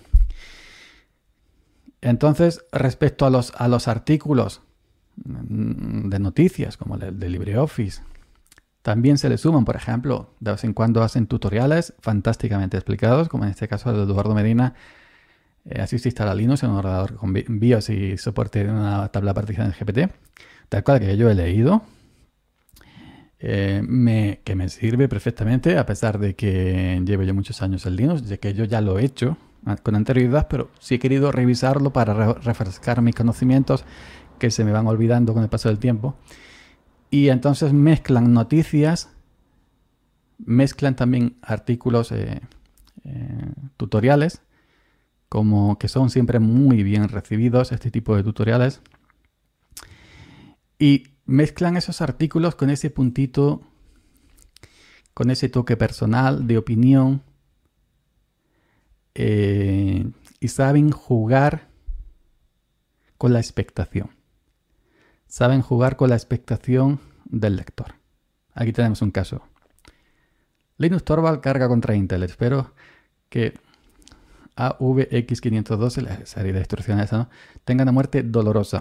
Entonces, respecto a los, a los artículos de noticias, como el de LibreOffice, también se le suman, por ejemplo, de vez en cuando hacen tutoriales fantásticamente explicados, como en este caso el de Eduardo Medina, eh, así se instala Linux en un ordenador con BIOS y soporte de una tabla particionada en G P T, tal cual que yo he leído, eh, me, que me sirve perfectamente, a pesar de que llevo yo muchos años en Linux, de que yo ya lo he hecho con anterioridad, pero sí he querido revisarlo para re refrescar mis conocimientos que se me van olvidando con el paso del tiempo. Y entonces mezclan noticias, mezclan también artículos, eh, eh, tutoriales, como que son siempre muy bien recibidos este tipo de tutoriales. Y mezclan esos artículos con ese puntito, con ese toque personal, de opinión. Eh, y saben jugar con la expectación. Saben jugar con la expectación del lector. Aquí tenemos un caso. Linus Torvald carga contra Intel. Espero que A V X quinientos doce, la serie de instrucciones, ¿no?, tenga una muerte dolorosa.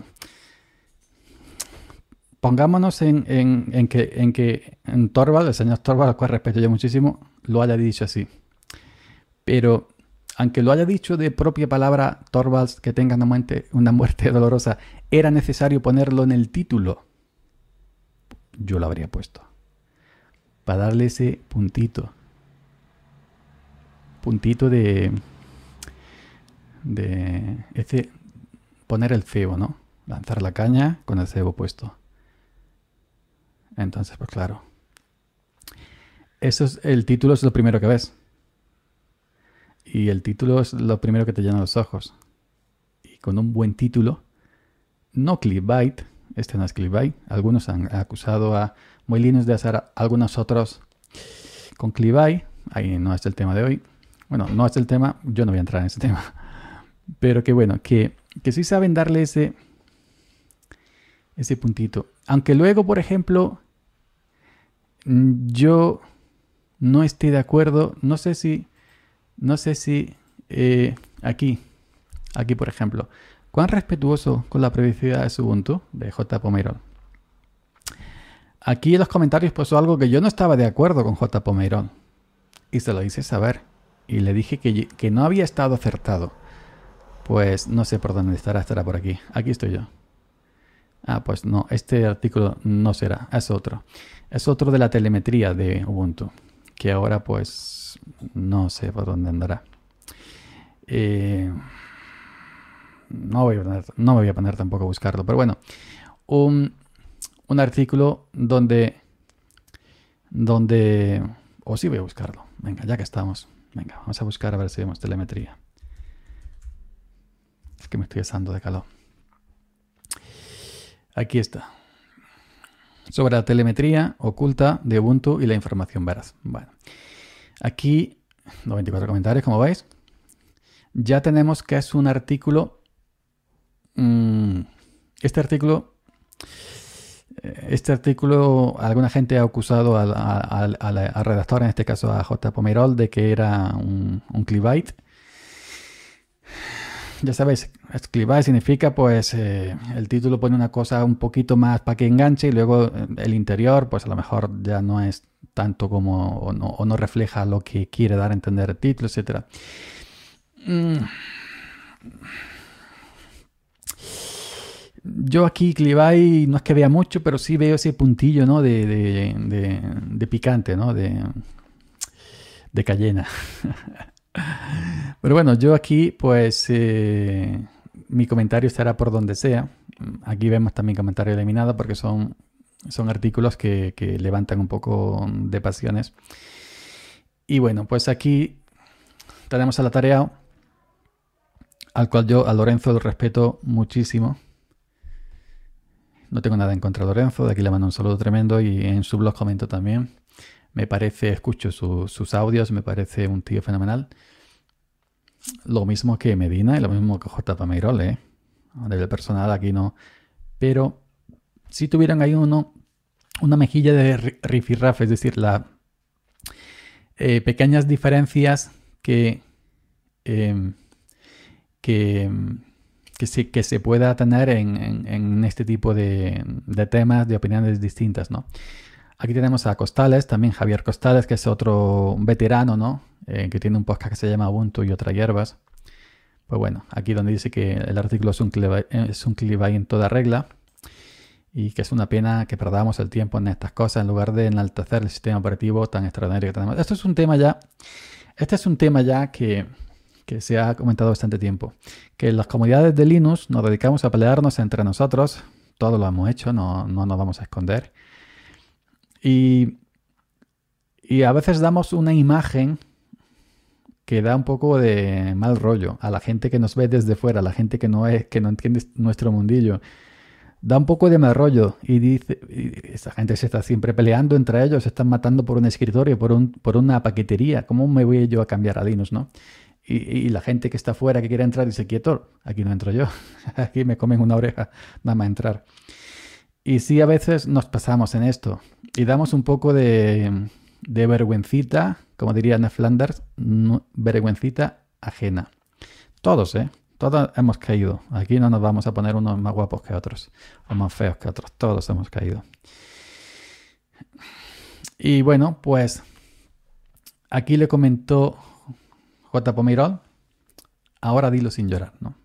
Pongámonos en, en, en que, en que en Torvald, el señor Torvald, al cual respeto yo muchísimo, lo haya dicho así. Pero aunque lo haya dicho de propia palabra Torvalds, que tenga una muerte, una muerte dolorosa, era necesario ponerlo en el título. Yo lo habría puesto. Para darle ese puntito. Puntito de... de ese, poner el cebo, ¿no? Lanzar la caña con el cebo puesto. Entonces, pues claro. Eso es, el título es lo primero que ves. Y el título es lo primero que te llena los ojos. Y con un buen título, no clickbait, este no es clickbait. Algunos han acusado a Muy Linux de hacer algunos otros con clickbait. Ahí no es el tema de hoy. Bueno, no es el tema, yo no voy a entrar en ese tema. Pero que bueno, que, que sí saben darle ese, ese puntito. Aunque luego, por ejemplo, yo no esté de acuerdo, no sé si... No sé si eh, aquí, aquí por ejemplo, ¿cuán respetuoso con la privacidad es Ubuntu? De J. Pomerol. Aquí en los comentarios puso algo que yo no estaba de acuerdo con J. Pomerol. Y se lo hice saber. Y le dije que, que no había estado acertado. Pues no sé por dónde estará, estará por aquí. Aquí estoy yo. Ah, pues no, este artículo no será, es otro. Es otro de la telemetría de Ubuntu. Que ahora pues no sé por dónde andará. Eh, no, voy a poner, no me voy a poner tampoco a buscarlo, pero bueno, un, un artículo donde, donde, o sí voy a buscarlo. Venga, ya que estamos, venga, vamos a buscar a ver si vemos telemetría. Es que me estoy asando de calor. Aquí está. Sobre la telemetría oculta de Ubuntu y la información veraz. Bueno, aquí noventa y cuatro comentarios, como veis. Ya tenemos que es un artículo. Mmm, este artículo. Este artículo, alguna gente ha acusado al, al, al, al redactor, en este caso a J. Pomerol, de que era un, un clickbait. Ya sabéis, clickbait significa, pues, eh, el título pone una cosa un poquito más para que enganche y luego el interior, pues a lo mejor ya no es tanto como, o no, o no refleja lo que quiere dar a entender el título, etcétera. Mm. Yo aquí clickbait no es que vea mucho, pero sí veo ese puntillo, ¿no? de, de, de, de picante, ¿no? De, de cayena. Pero bueno, yo aquí, pues, eh, mi comentario estará por donde sea. Aquí vemos también comentario eliminado porque son, son artículos que, que levantan un poco de pasiones. Y bueno, pues aquí tenemos al atareado, al cual yo a Lorenzo lo respeto muchísimo. No tengo nada en contra de Lorenzo, de aquí le mando un saludo tremendo y en su blog comento también. Me parece, escucho su, sus audios, me parece un tío fenomenal. Lo mismo que Medina y lo mismo que J. Pomerol, ¿eh? A nivel personal aquí no. Pero si tuvieran ahí uno, una mejilla de rifirrafe, es decir, las eh, pequeñas diferencias que, eh, que, que, se, que se pueda tener en, en, en este tipo de, de temas, de opiniones distintas, ¿no? Aquí tenemos a Costales, también Javier Costales, que es otro veterano, ¿no? Eh, que tiene un podcast que se llama Ubuntu y otras hierbas. Pues bueno, aquí donde dice que el artículo es un clickbait, es un clickbait en toda regla y que es una pena que perdamos el tiempo en estas cosas en lugar de enaltecer el sistema operativo tan extraordinario que tenemos. Esto es un tema ya, este es un tema ya que, que se ha comentado bastante tiempo. Que en las comunidades de Linux nos dedicamos a pelearnos entre nosotros. Todo lo hemos hecho, no, no nos vamos a esconder. Y, y a veces damos una imagen que da un poco de mal rollo a la gente que nos ve desde fuera, a la gente que no es, que no entiende nuestro mundillo. Da un poco de mal rollo y dice, y esa gente se está siempre peleando entre ellos, se están matando por un escritorio, por, un, por una paquetería. ¿Cómo me voy yo a cambiar a Linux, no? Y, y la gente que está fuera, que quiere entrar, dice, quieto, aquí no entro yo. Aquí me comen una oreja, nada más entrar. Y sí, a veces nos pasamos en esto y damos un poco de, de vergüencita, como diría Ned Flanders, no, vergüencita ajena. Todos, ¿eh? Todos hemos caído. Aquí no nos vamos a poner unos más guapos que otros o más feos que otros. Todos hemos caído. Y bueno, pues aquí le comentó J. Pomerol, ahora dilo sin llorar, ¿no?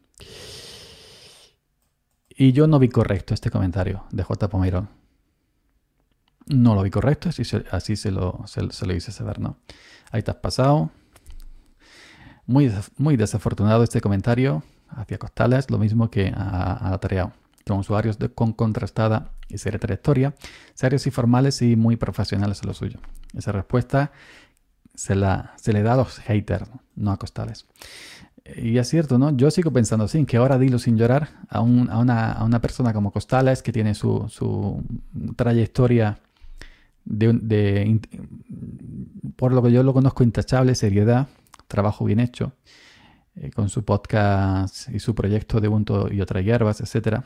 Y yo no vi correcto este comentario de J. Pomerol. No lo vi correcto, así se, así se, lo, se, se lo hice saber, ¿no? Ahí te has pasado. Muy, muy desafortunado este comentario hacia Costales, lo mismo que a, a Atareado. Son usuarios de, con contrastada y seria trayectoria, serios y formales y muy profesionales en lo suyo. Esa respuesta se, la, se le da a los haters, ¿no? No a Costales. Y es cierto, ¿no? Yo sigo pensando así, que ahora dilo sin llorar a, un, a, una, a una persona como Costales, que tiene su, su trayectoria de, de, por lo que yo lo conozco, intachable, seriedad, trabajo bien hecho, eh, con su podcast y su proyecto de Ubuntu y otras hierbas, etcétera.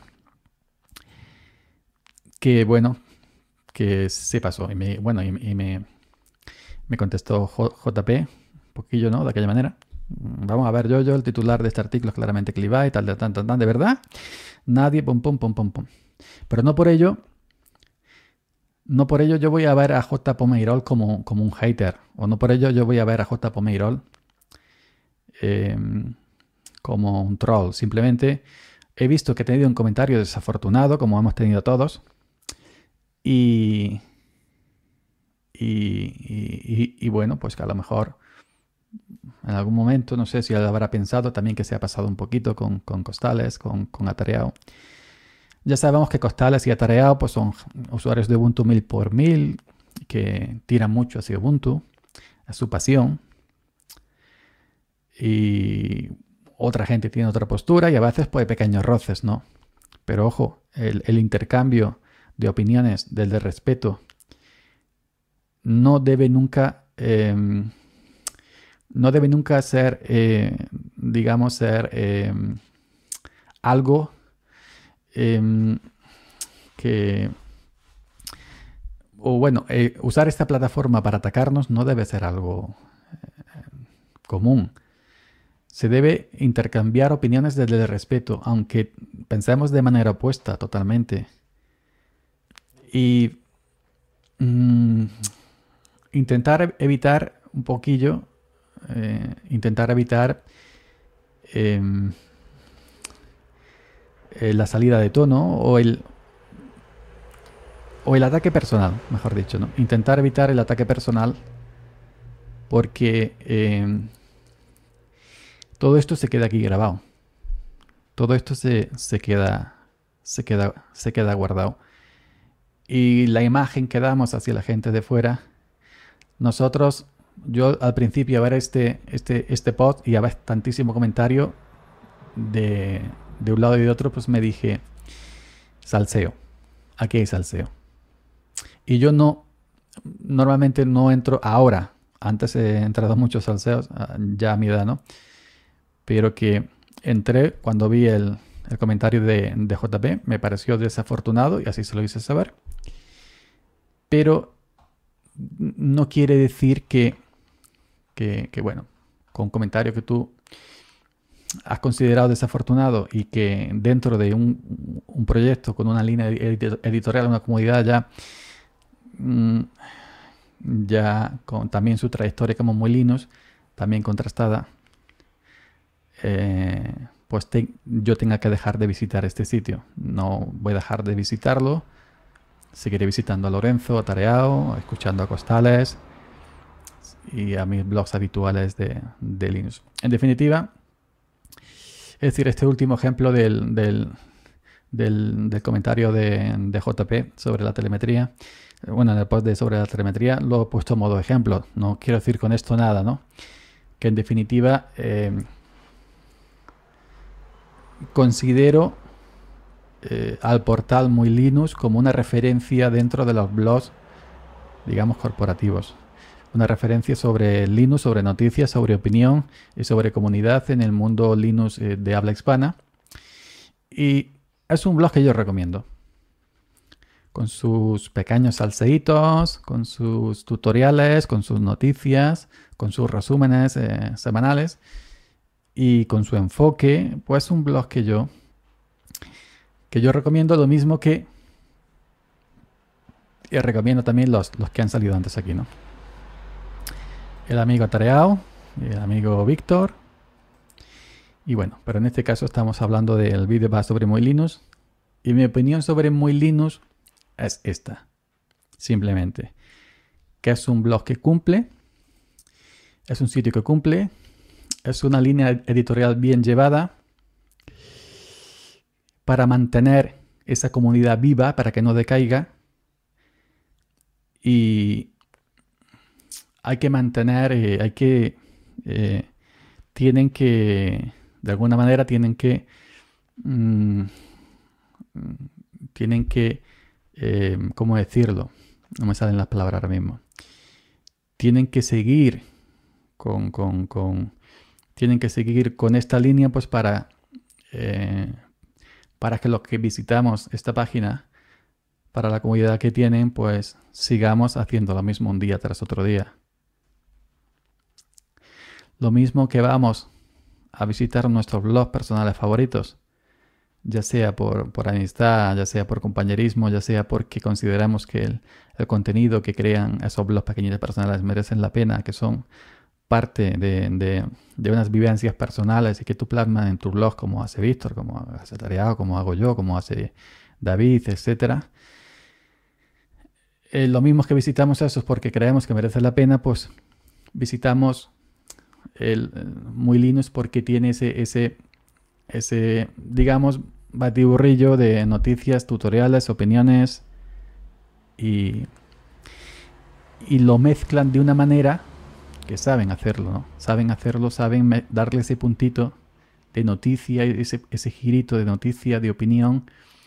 Que bueno, que se pasó. Y me, bueno, y, y me, me contestó J P, un poquillo, ¿no? De aquella manera. Vamos a ver, yo, yo, el titular de este artículo es claramente clickbait, tal, tal, tal, tal, tal, de verdad. Nadie, pum, pum, pum, pum, pum. Pero no por ello, no por ello yo voy a ver a J. Pomerol como, como un hater. O no por ello yo voy a ver a J. Pomerol eh, como un troll. Simplemente he visto que he tenido un comentario desafortunado, como hemos tenido todos. Y, y, y, y, y bueno, pues que a lo mejor en algún momento, no sé si él habrá pensado también que se ha pasado un poquito con, con Costales, con, con Atareado. Ya sabemos que Costales y Atareado pues son usuarios de Ubuntu mil por mil, que tiran mucho hacia Ubuntu, a su pasión. Y otra gente tiene otra postura y a veces pues hay pequeños roces, ¿no? Pero ojo, el, el intercambio de opiniones desde el respeto no debe nunca, eh, no debe nunca ser, eh, digamos, ser eh, algo eh, que, o bueno, eh, usar esta plataforma para atacarnos no debe ser algo eh, común. Se debe intercambiar opiniones desde el respeto, aunque pensemos de manera opuesta totalmente. Y mmm, intentar evitar un poquillo, eh, intentar evitar eh, eh, la salida de tono o el, o el ataque personal, mejor dicho, ¿no? Intentar evitar el ataque personal porque eh, todo esto se queda aquí grabado. Todo esto se, se, queda, se, queda, se queda guardado. Y la imagen que damos hacia la gente de fuera, nosotros, yo al principio a ver este, este, este post y a ver tantísimo comentario de, de un lado y de otro, pues me dije, salseo, aquí hay salseo. Y yo no, normalmente no entro ahora, antes he entrado muchos salseos, ya a mi edad, ¿no? Pero que entré cuando vi el, el comentario de, de J P, me pareció desafortunado y así se lo hice saber. Pero no quiere decir que, que, que, bueno, con un comentario que tú has considerado desafortunado y que dentro de un, un proyecto con una línea editorial, una comunidad ya, ya con también su trayectoria como muy Linux, también contrastada, Eh, pues te, yo tenga que dejar de visitar este sitio. No voy a dejar de visitarlo. Seguiré visitando a Lorenzo, a Tareao, escuchando a Costales y a mis blogs habituales de, de Linux. En definitiva, es decir, este último ejemplo del, del, del, del comentario de, de J P sobre la telemetría, bueno, en el post de sobre la telemetría lo he puesto a modo ejemplo. No quiero decir con esto nada, ¿no? Que en definitiva... Eh, considero eh, al portal Muy Linux como una referencia dentro de los blogs, digamos, corporativos. Una referencia sobre Linux, sobre noticias, sobre opinión y sobre comunidad en el mundo Linux eh, de habla hispana. Y es un blog que yo recomiendo. Con sus pequeños salseitos, con sus tutoriales, con sus noticias, con sus resúmenes eh, semanales. Y con su enfoque, pues un blog que yo, que yo recomiendo, lo mismo que y recomiendo también los, los que han salido antes aquí, ¿no? El amigo Tareao, el amigo Víctor. Y bueno, pero en este caso estamos hablando del vídeo va sobre Muy Linux. Y mi opinión sobre Muy Linux es esta. Simplemente. Que es un blog que cumple. Es un sitio que cumple. Es una línea editorial bien llevada para mantener esa comunidad viva, para que no decaiga. Y hay que mantener, eh, hay que, eh, tienen que, de alguna manera, tienen que, mmm, tienen que, eh, ¿cómo decirlo? No me salen las palabras ahora mismo. Tienen que seguir con, con, con tienen que seguir con esta línea, pues para, eh, para que los que visitamos esta página, para la comunidad que tienen, pues sigamos haciendo lo mismo un día tras otro día. Lo mismo que vamos a visitar nuestros blogs personales favoritos, ya sea por, por amistad, ya sea por compañerismo, ya sea porque consideramos que el, el contenido que crean esos blogs pequeñitos personales merecen la pena, que son parte de, de, de unas vivencias personales y que tú plasmas en tu blog, como hace Víctor, como hace Tareao, como hago yo, como hace David, etcétera. Eh, lo mismo que visitamos esos porque creemos que merece la pena, pues visitamos el, el Muy Linux porque tiene ese, ese, ese, digamos, batiburrillo de noticias, tutoriales, opiniones y, y lo mezclan de una manera que saben hacerlo, ¿no? Saben hacerlo, saben darle ese puntito de noticia, ese, ese girito de noticia, de opinión,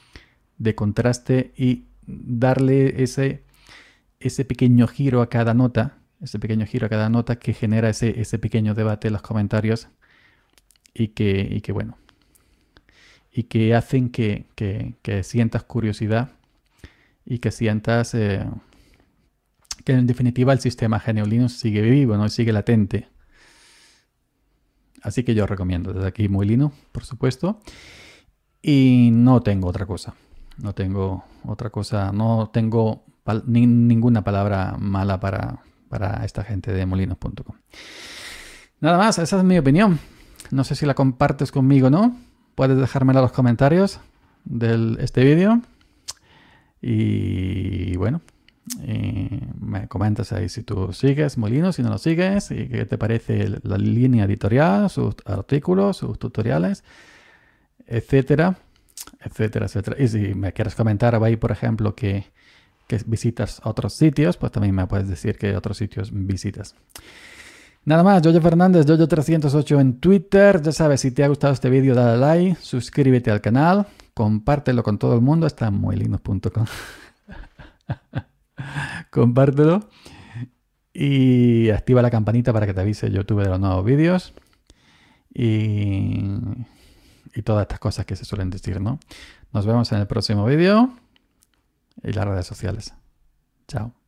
de contraste y darle ese, ese pequeño giro a cada nota, ese pequeño giro a cada nota que genera ese, ese pequeño debate en los comentarios y que, y que bueno, y que hacen que, que, que sientas curiosidad y que sientas eh, que en definitiva el sistema G N U Linux sigue vivo, ¿no? Sigue latente. Así que yo recomiendo desde aquí Muy Linux, por supuesto. Y no tengo otra cosa. No tengo otra cosa. No tengo pal ni, ninguna palabra mala para, para esta gente de molinos punto com. Nada más, esa es mi opinión. No sé si la compartes conmigo o no. Puedes dejármela en los comentarios de este vídeo. Y bueno, y me comentas ahí si tú sigues Molinos, si no lo sigues, y qué te parece la línea editorial, sus artículos, sus tutoriales, etcétera, etcétera, etcétera. Y si me quieres comentar ahí, por ejemplo, que, que visitas otros sitios, pues también me puedes decir qué otros sitios visitas. Nada más, Yoyo Fernández, Yoyo trescientos ocho en Twitter. Ya sabes, si te ha gustado este vídeo, dale like, suscríbete al canal, compártelo con todo el mundo, está en muy linux punto com. Compártelo y activa la campanita para que te avise YouTube de los nuevos vídeos y, y todas estas cosas que se suelen decir, ¿no? Nos vemos en el próximo vídeo y las redes sociales. Chao.